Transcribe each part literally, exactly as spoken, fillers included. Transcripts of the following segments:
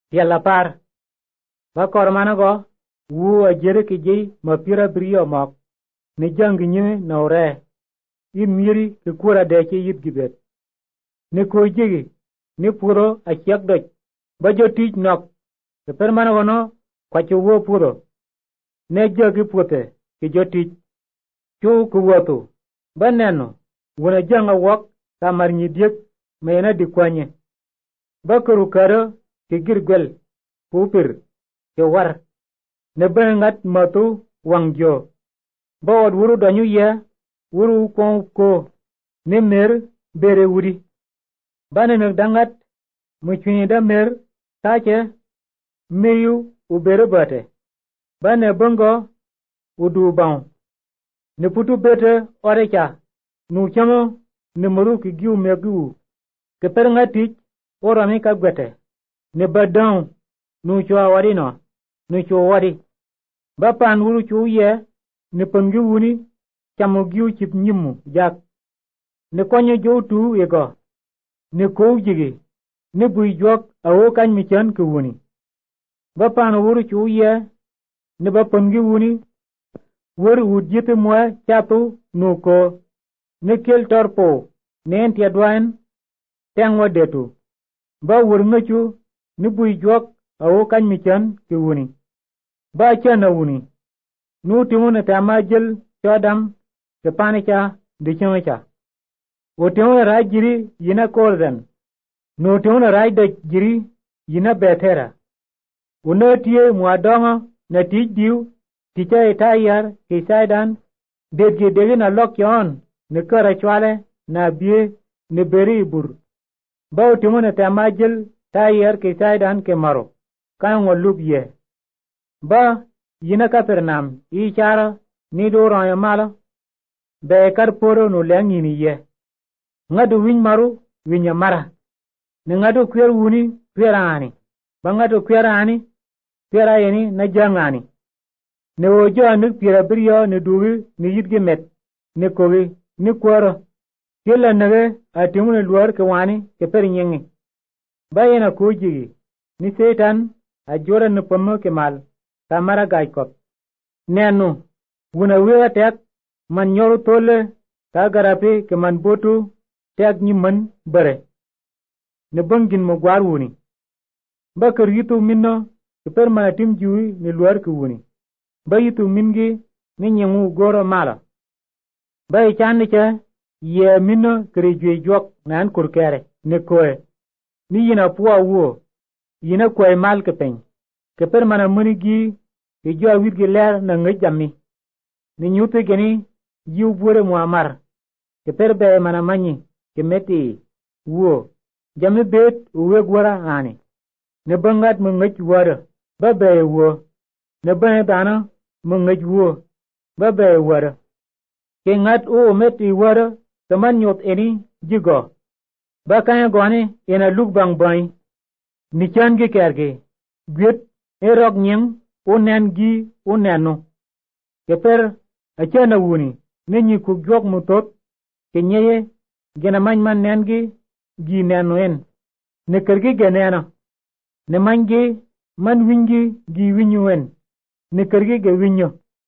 Tiel apar ba kor manago wu ajere kiji ma pira brio mok ni jangi nyime na ore i miri ki kura de ki yit gibet ni ko jigi ni puro a chiek doj ba jo tij nok ke per manago no kwacho wo puro ne jogi puote ki jo tij chu ku wotu ba neno wuna janga wok kamar nyidiek mena di kwanye ba kuru karo ki girgwel pupir ke war ne bengat matu wangjo ba od wuru donyu ye wuru kon ko ne mer bere wuri ba ne dangat mu chini da mer tache meyu u bere bate ba ne bongo udu baun ne putu bete orecha nu chamo ne moru ki giu megu ke per ngatich orami ka gwete ne badon nu chwa wari no nu chwa wari ba pan wuru chu ye ne pangi wuni chamo giu chip nyimu jak ne konyo jo tu ego ne ko jigi ne bui jok awo kan mi chan ku wuni ba pan wuru chu ye ne ba pangi wuni wur wujite mwa chatu nu ko ne kel torpo ne entia dwan tengwa detu ba wur ngachu ne bui jok awo kan mi chan ku wuni ba chana wuni nu timu ne tamajel chodam ke panica de choncha o timu ra jiri yina kordan no timu ra de jiri yina betera uno tie muadonga na tidiu ticha etayar ke saidan dedge dege na lokyon ne kara chwale na bie ne beri bur ba o timu ne tamajel tayar ke saidan ke maro kan wolub ye ba yina Kapernam i chara ni do ron mala be kar poro no lengi ni ye ngadu win maru winya mara ne ngadu kwer wuni kwerani ba ngadu kwerani kwera yeni na jangani ne ojo anu pira brio ne duwi ne yitge met ne kowi ni kworo kila nage atimu ne luar ke wani ke per nyengi ba yena kujigi ni setan ajora ne pomo ke mal tamara gaikop nenu wuna wiya tek man nyoru tole ta garapi ke man botu tek nyiman bare ne bangin mo gwar wuni ba kar yitu minno ke per manatim juwi ne luar ke wuni ba yitu mingi ni nyengu goro mala ba ichani che ye minno kri jwe jok nan kurkere ne koe ni yina puwa wo yina koe mal ke pen ke per mana muni gi ke jo awit gi ler na ngejami ni nyute geni jiu bure muamar ke per be mana manyi ke meti wo jami bet uwe gwara ani ne bangat mo ngej wara ba be wo ne bane dana mo ngej wo ba be wara ke ngat o meti wara kaman nyot eni jigo ba kaya gone ena luk bang bang ni chan ge kerge gwet erok nyeng unen gi unenu ke per achana wuni ne nyi ku jok mutot ke nyeye gena man man nen gi gi nenu en ne kerge genena ne mangi man wingi gi winyuen ne kerge ge winyo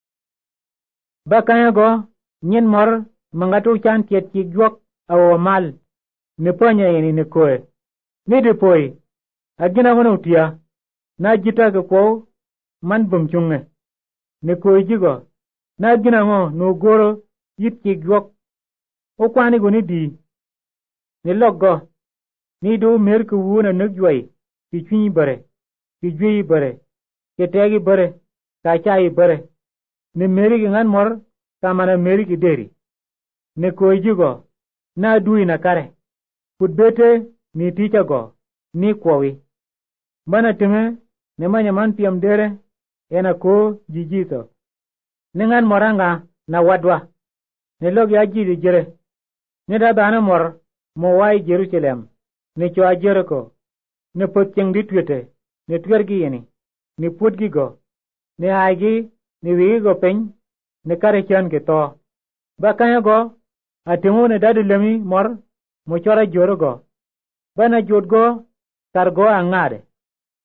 ba kaya go nyen mor mangatu chan tiet ki jok awo mal ne ponya yeni ne koe ne de poi agina wono tia na jita ke ko man bum chunge ne koe jigo na gina ngo no goro yit ki jok o kwani go ni di ne loggo ni do mer ku wona ne jwai ki chini bare ki jwi bare ke tegi bare ka chai bare ne meri gi ngan mor kamana meri gi deri ne koe jigo na dui na kare putbete ni ticha go ni kwowi bana time ne manya man piam dere ena ko jijito ne ngan moranga na wadwa ne logi ajiri jere ne da bana mor mo wai Jerusalem ne cho Jericho ne potcheng ditwete ne twergi yeni ne putgi go ne aigi ne wi go pen ne kare chan ke to ba kaya go atimu ne dadu lemi mor mo chora joro go bana jot go tar go angade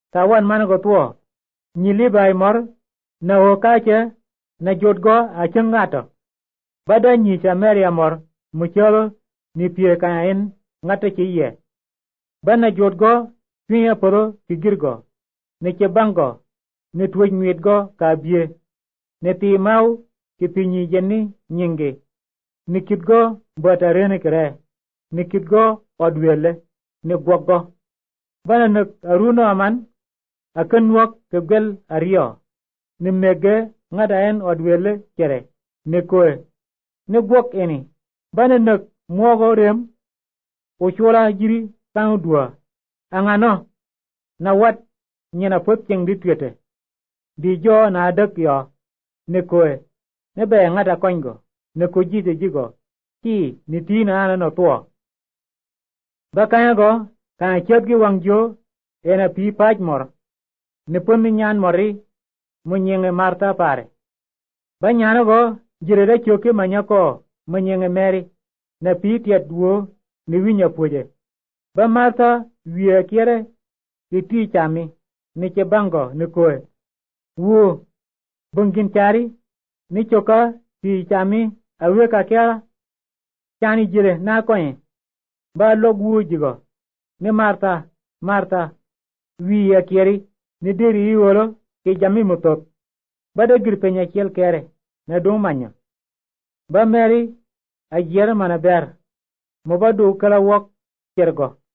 tawan man go tuo nyili bai mor na ho kache na jot go a chengato bada nyi cha meria mor mucholo ni pie kain ngata chi ye bana jot go pinya poro kigirgo ne che bango ne tuoj miet go ka bie ne ti mau ki pinyi jeni nyinge ne kitgo bata rene kre ne kitgo odwele ne gwoggo bana ne aruno aman akan wak kegel ario ne mege ngada en odwele kere ne koe ne gwok eni bana ne mwogo rem o chola jiri tang dua angano na wat nyina pot cheng di twete di jo na dak yo ne koe ne be ngada kongo ne ko jite jigo ti ni tina ana no to ba kaya go ka chet gi wangjo ena pi paj mor ne pon nyan mori munyenge marta pare ba nyano go jire da choke manyako munyenge meri na pi tiet duo ni winya poje ba marta wiye kere iti chami ni che bango ni koe wo bungin chari ni choka ti chami awe ka kya chani jire na koe ba logu jigo ni marta marta wiye kere ni deri wolo ke jami mutot ba de girpenya kel kere na do manya ba meri a jere mana ber mo ba do kala wok kergo